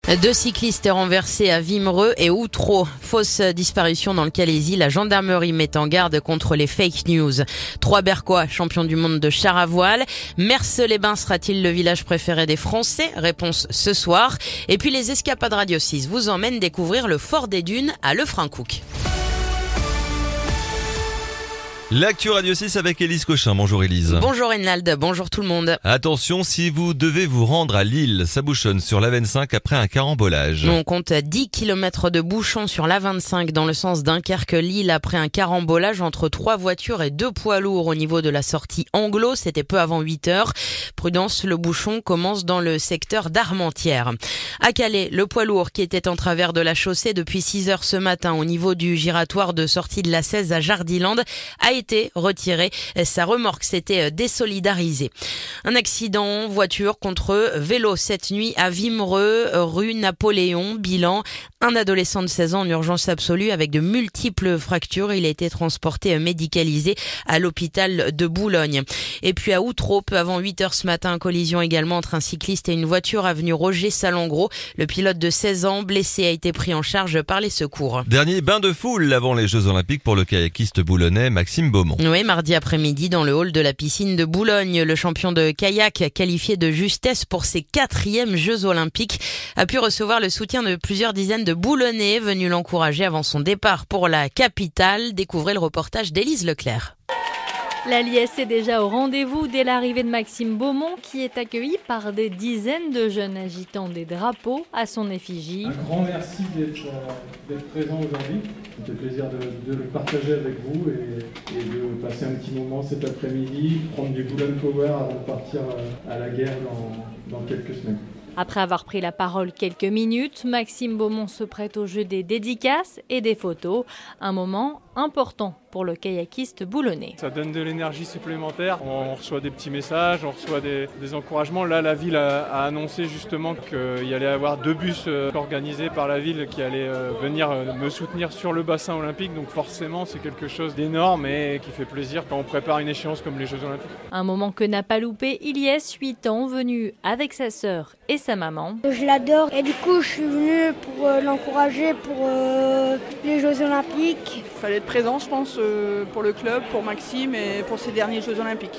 2 cyclistes renversés à Wimereux et Outreau. Fausse disparition dans le Calaisis. La gendarmerie met en garde contre les fake news. 3 Berquois, champions du monde de char à voile. Mers-les-Bains sera-t-il le village préféré des Français? Réponse ce soir. Et puis les escapades Radio 6 vous emmènent découvrir le Fort des Dunes à Lefrancouc. L'actu Radio 6 avec Élise Cochin. Bonjour Élise. Bonjour Enald, bonjour tout le monde. Attention, si vous devez vous rendre à Lille, ça bouchonne sur l'A25 après un carambolage. On compte 10 km de bouchons sur l'A25 dans le sens Dunkerque-Lille après un carambolage entre 3 voitures et 2 poids lourds au niveau de la sortie Anglo. C'était peu avant 8h. Prudence, le bouchon commence dans le secteur d'Armentières. À Calais, le poids lourd qui était en travers de la chaussée depuis 6h ce matin au niveau du giratoire de sortie de la 16 à Jardiland a été retiré. Sa remorque s'était désolidarisée. Un accident voiture contre vélo cette nuit à Wimereux, rue Napoléon. Bilan, un adolescent de 16 ans en urgence absolue avec de multiples fractures. Il a été transporté médicalisé à l'hôpital de Boulogne. Et puis à Outreau, peu avant 8h ce matin, collision également entre un cycliste et une voiture avenue Roger Salengro. Le pilote de 16 ans blessé a été pris en charge par les secours. Dernier bain de foule avant les Jeux Olympiques pour le kayakiste boulonnais Maxime Beaumont. Oui, mardi après-midi dans le hall de la piscine de Boulogne, le champion de kayak qualifié de justesse pour ses 4e Jeux Olympiques a pu recevoir le soutien de plusieurs dizaines de Boulonnais venus l'encourager avant son départ pour la capitale. Découvrez le reportage d'Élise Leclerc. La liesse est déjà au rendez-vous dès l'arrivée de Maxime Beaumont qui est accueilli par des dizaines de jeunes agitant des drapeaux à son effigie. Un grand merci d'être présent aujourd'hui. C'était plaisir de le partager avec vous et de passer un petit moment cet après-midi, prendre du Boulogne Power avant de partir à la guerre dans quelques semaines. Après avoir pris la parole quelques minutes, Maxime Beaumont se prête au jeu des dédicaces et des photos. Un moment important pour le kayakiste boulonnais. Ça donne de l'énergie supplémentaire. On reçoit des petits messages, on reçoit des encouragements. Là, la ville a annoncé justement qu'il y allait avoir 2 bus organisés par la ville qui allaient venir me soutenir sur le bassin olympique. Donc forcément, c'est quelque chose d'énorme et qui fait plaisir quand on prépare une échéance comme les Jeux Olympiques. Un moment que n'a pas loupé Ilyes, 8 ans, venu avec sa sœur et sa maman. Je l'adore et du coup, je suis venue pour l'encourager pour les Jeux Olympiques. Il fallait être présent, je pense, pour le club, pour Maxime et pour ces derniers Jeux Olympiques.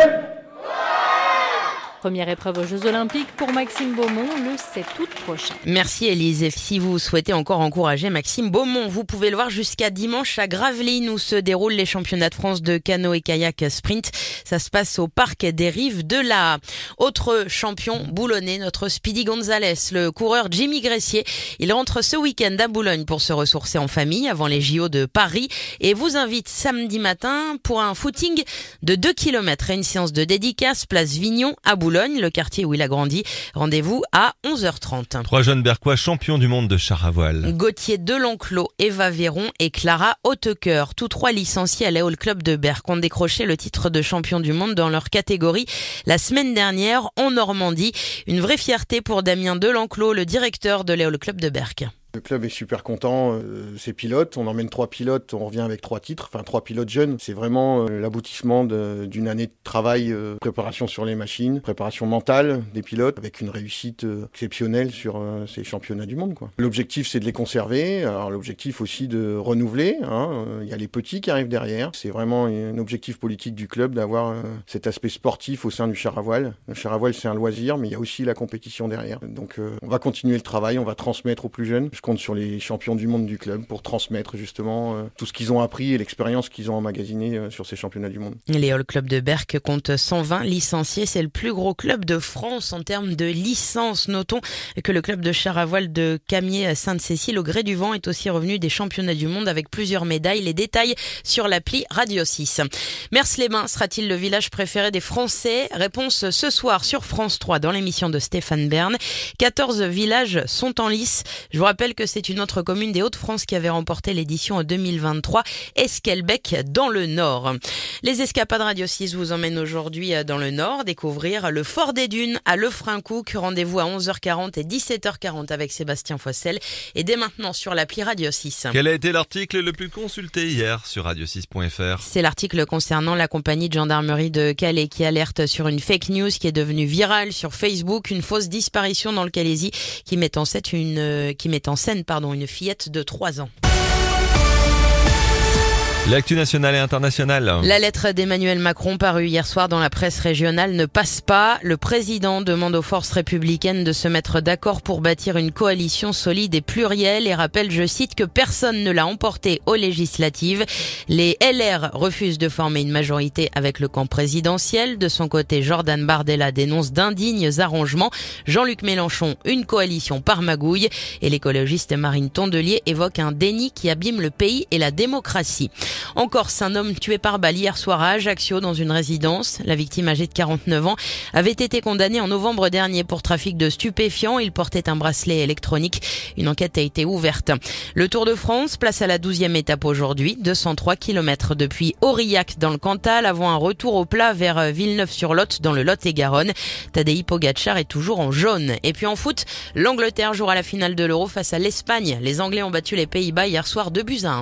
Première épreuve aux Jeux Olympiques pour Maxime Beaumont le 7 août prochain. Merci Élise. Et si vous souhaitez encore encourager Maxime Beaumont, vous pouvez le voir jusqu'à dimanche à Gravelines où se déroulent les championnats de France de canot et kayak sprint. Ça se passe au parc des Rives de la. Autre champion boulonnais, notre Speedy Gonzalez, le coureur Jimmy Gressier. Il rentre ce week-end à Boulogne pour se ressourcer en famille avant les JO de Paris et vous invite samedi matin pour un footing de 2 km et une séance de dédicace place Vignon à Boulogne, le quartier où il a grandi. Rendez-vous à 11h30. 3 jeunes Berquois champions du monde de char à voile. Gauthier Delenclos, Eva Véron et Clara Hautecoeur. Tous 3 licenciés à l'Éole Club de Berck ont décroché le titre de champion du monde dans leur catégorie la semaine dernière en Normandie. Une vraie fierté pour Damien Delenclos, le directeur de l'Éole Club de Berck. Le club est super content, ses pilotes, on emmène 3 pilotes, on revient avec 3 titres, enfin 3 pilotes jeunes. C'est vraiment l'aboutissement d'une année de travail, préparation sur les machines, préparation mentale des pilotes, avec une réussite exceptionnelle sur ces championnats du monde, quoi. L'objectif, c'est de les conserver, alors l'objectif aussi de renouveler, il y a les petits qui arrivent derrière. C'est vraiment un objectif politique du club d'avoir cet aspect sportif au sein du char à voile. Le char à voile, c'est un loisir, mais il y a aussi la compétition derrière. Donc on va continuer le travail, on va transmettre aux plus jeunes. Je compte sur les champions du monde du club pour transmettre justement tout ce qu'ils ont appris et l'expérience qu'ils ont emmagasinée sur ces championnats du monde. L'Éole Club de Berck compte 120 licenciés. C'est le plus gros club de France en termes de licences. Notons que le club de char à voile de Camier-Sainte-Cécile au Gré du Vent est aussi revenu des championnats du monde avec plusieurs médailles. Les détails sur l'appli Radio 6. Mers-les-Bains sera-t-il le village préféré des Français? Réponse ce soir sur France 3 dans l'émission de Stéphane Bern. 14 villages sont en lice. Je vous rappelle rappelle que c'est une autre commune des Hauts-de-France qui avait remporté l'édition en 2023, Esquelbec dans le Nord. Les escapades Radio 6 vous emmènent aujourd'hui dans le Nord découvrir le Fort des Dunes à Lefrancouc. Rendez-vous à 11h40 et 17h40 avec Sébastien Foissel et dès maintenant sur l'appli Radio 6. Quel a été l'article le plus consulté hier sur radio6.fr? C'est l'article concernant la compagnie de gendarmerie de Calais qui alerte sur une fake news qui est devenue virale sur Facebook, une fausse disparition dans le Calaisis qui met en scène une fillette de 3 ans. L'actu nationale et internationale. La lettre d'Emmanuel Macron parue hier soir dans la presse régionale ne passe pas. Le président demande aux forces républicaines de se mettre d'accord pour bâtir une coalition solide et plurielle et rappelle, je cite, que personne ne l'a emporté aux législatives. Les LR refusent de former une majorité avec le camp présidentiel. De son côté, Jordan Bardella dénonce d'indignes arrangements. Jean-Luc Mélenchon, une coalition par magouille. Et l'écologiste Marine Tondelier évoque un déni qui abîme le pays et la démocratie. En Corse, un homme tué par balle hier soir à Ajaccio dans une résidence. La victime, âgée de 49 ans, avait été condamnée en novembre dernier pour trafic de stupéfiants. Il portait un bracelet électronique. Une enquête a été ouverte. Le Tour de France, place à la 12e étape aujourd'hui. 203 km depuis Aurillac dans le Cantal avant un retour au plat vers Villeneuve-sur-Lot dans le Lot-et-Garonne. Tadej Pogačar est toujours en jaune. Et puis en foot, l'Angleterre jouera la finale de l'Euro face à l'Espagne. Les Anglais ont battu les Pays-Bas hier soir 2-1.